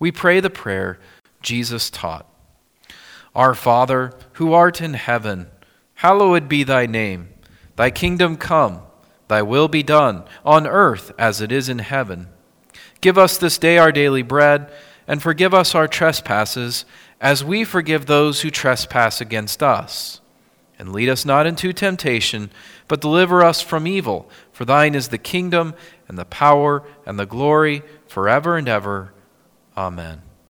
we pray the prayer Jesus taught. Our Father, who art in heaven, hallowed be thy name. Thy kingdom come, thy will be done, on earth as it is in heaven. Give us this day our daily bread, and forgive us our trespasses, as we forgive those who trespass against us. And lead us not into temptation, but deliver us from evil. For thine is the kingdom, and the power, and the glory, forever and ever. Amen.